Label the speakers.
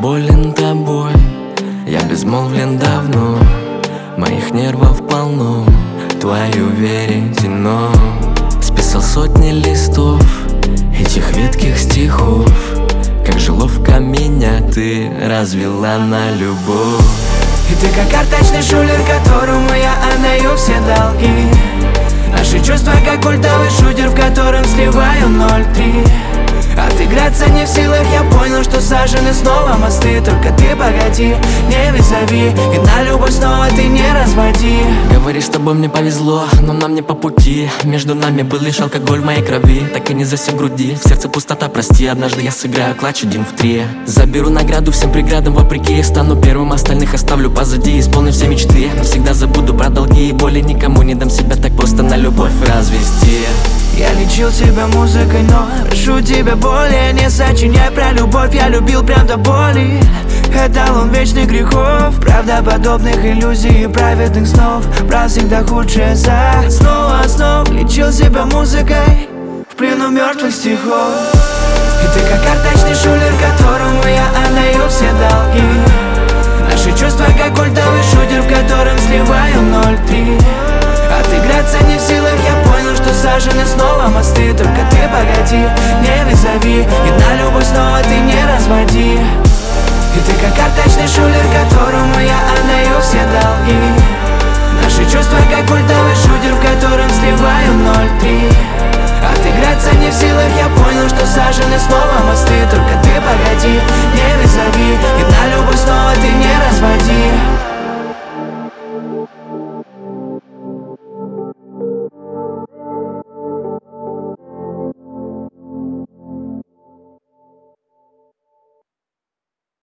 Speaker 1: болен тобой, я безмолвлен давно. Моих нервов полно, твою веретено. Списал сотни листов этих ветких стихов. Как же ловко меня ты развела на любовь.
Speaker 2: И ты как карточный шулер, которому я отдаю все долги. Наши чувства как культовый шутер, в котором сливаю 0,3. Отыграться не в силах, я понял, что сажены снова мосты. Только ты погоди, не визави, и на любовь снова ты не разводи.
Speaker 1: Говоришь, с тобой мне повезло, но нам не по пути. Между нами был лишь алкоголь в моей крови. Так и не засек в груди, в сердце пустота, прости. Однажды я сыграю клатч 1 в 3. Заберу награду всем преградам вопреки. Я стану первым, остальных оставлю позади. Исполню все мечты, навсегда забуду про долги. И боли никому не дам себя так просто на любовь развести.
Speaker 2: Я лечил себя музыкой, но прошу тебя более не сочиняй про любовь. Я любил прям до боли, эталон вечных грехов, правдоподобных иллюзий и праведных снов. Брал всегда худшее за снова основ. Лечил себя музыкой в плену мертвых стихов. И ты как карточный шулер, которому я отдаю все долги. Наши чувства как культовый шутер, в котором сливаю 0,3. Отыграться не в силах, я понял, что сажены снова мосты. Только ты погоди, не визави, и на любовь снова ты не разводи. И ты как карточный шулер, которому я отдаю все долги. Наши чувства как культовый шутер, в котором сливаю 0,3. Отыграться не в силах, я понял, что сажены снова мосты. Только ты погоди, не визави, и на любовь снова ты не разводи.